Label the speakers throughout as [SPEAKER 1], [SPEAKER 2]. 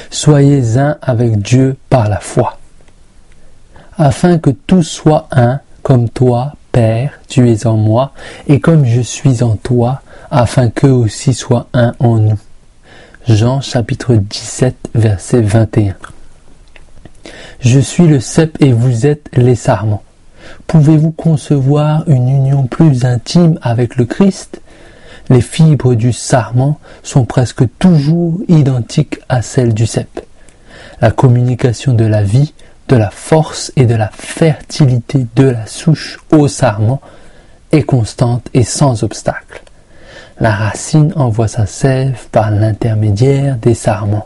[SPEAKER 1] Soyez un avec Dieu par la foi, afin que tous soient un, comme toi, Père, tu es en moi, et comme je suis en toi, afin qu'eux aussi soient un en nous. Jean chapitre 17, verset 21. Je suis le cep et vous êtes les sarments. Pouvez-vous concevoir une union plus intime avec le Christ? Les fibres du sarment sont presque toujours identiques à celles du cep. La communication de la vie, de la force et de la fertilité de la souche au sarment est constante et sans obstacle. La racine envoie sa sève par l'intermédiaire des sarments.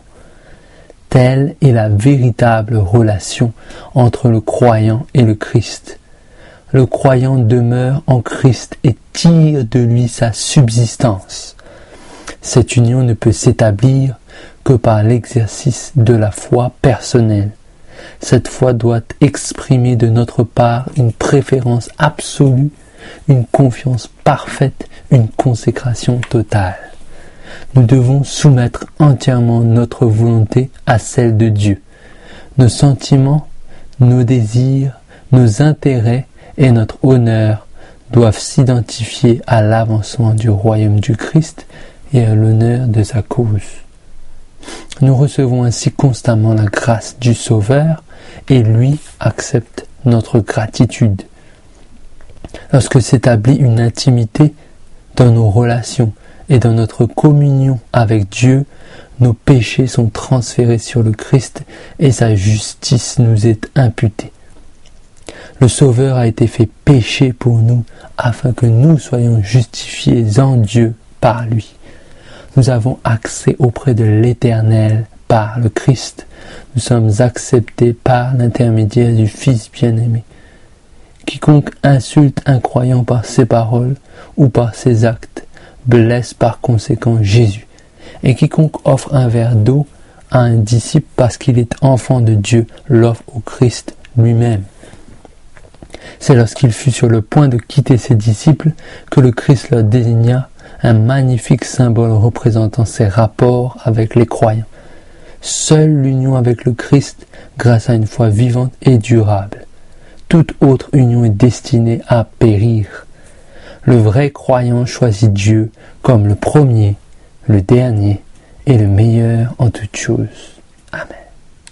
[SPEAKER 1] Telle est la véritable relation entre le croyant et le Christ. Le croyant demeure en Christ et tire de lui sa subsistance. Cette union ne peut s'établir que par l'exercice de la foi personnelle. Cette foi doit exprimer de notre part une préférence absolue, une confiance parfaite, une consécration totale. Nous devons soumettre entièrement notre volonté à celle de Dieu. Nos sentiments, nos désirs, nos intérêts et notre honneur doivent s'identifier à l'avancement du royaume du Christ et à l'honneur de sa cause. Nous recevons ainsi constamment la grâce du Sauveur et lui accepte notre gratitude. Lorsque s'établit une intimité dans nos relations et dans notre communion avec Dieu, nos péchés sont transférés sur le Christ et sa justice nous est imputée. Le Sauveur a été fait péché pour nous afin que nous soyons justifiés en Dieu par lui. Nous avons accès auprès de l'Éternel par le Christ. Nous sommes acceptés par l'intermédiaire du Fils bien-aimé. Quiconque insulte un croyant par ses paroles ou par ses actes blesse par conséquent Jésus. Et quiconque offre un verre d'eau à un disciple parce qu'il est enfant de Dieu l'offre au Christ lui-même. C'est lorsqu'il fut sur le point de quitter ses disciples que le Christ leur désigna un magnifique symbole représentant ses rapports avec les croyants. Seule l'union avec le Christ, grâce à une foi vivante et durable. Toute autre union est destinée à périr. Le vrai croyant choisit Dieu comme le premier, le dernier et le meilleur en toutes choses. Amen.